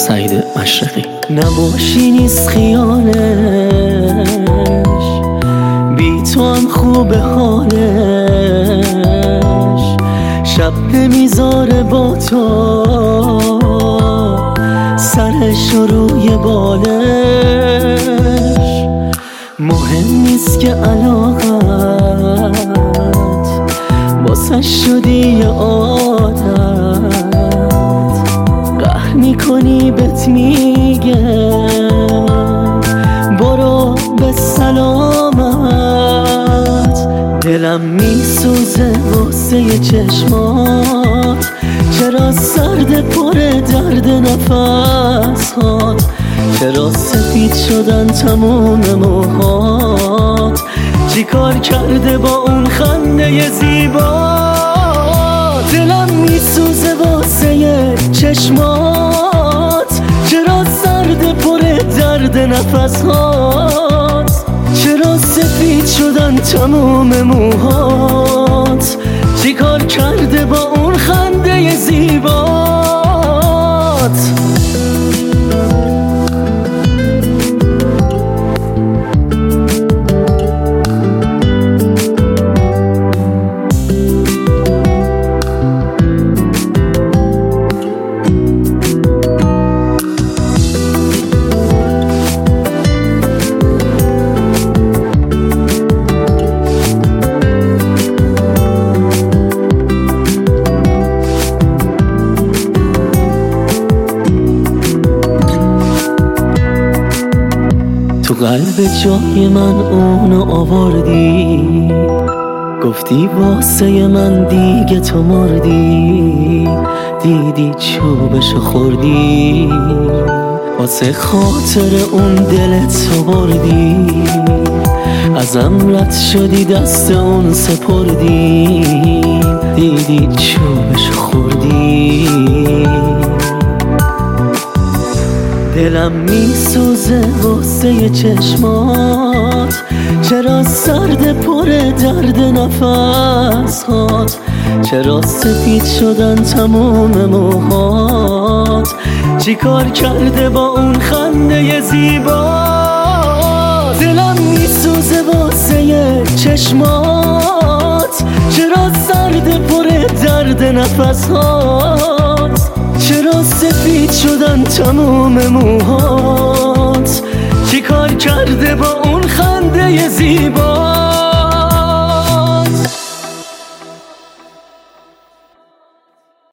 سعید مشرقی. نباشی نیست خیالش، بی تو هم خوبه حالش، شب نمیذاره با تو سرش روی بالش. مهم نیست که علاقت واسه شدی یه عادت، قهر میکنی بهت میگه برو به سلامت. دلم میسوزه واسه چشمات، چرا سرد پر درد نفس هات، چرا سفید شدن تموم موهات، چی کار کرده با اون خنده زیبا. دلم میسوزه واسه چشمات، چرا سرد پر درد نفس هات، چرا سفید شدن تموم موهات، چی کار کرده با اون خنده زیبات. تو قلب جای من اونو آوردی، گفتی واسه من دیگه تو مردی، دیدی چوبشو خوردی، واسه خاطر اون دلت سپردی، ازم رد شدی دست اون سپردی، دیدی چوبشو خوردی. دلم میسوزه واسه چشمات، چرا سرد پر درد نفس هات، چرا سفید شدن تموم موهات، چی کار کرده با اون خنده زیبا. دلم میسوزه واسه چشمات، چرا سرد پر درد نفس هات، چرا سفید شدن تموم موهات، چی کار کرده با اون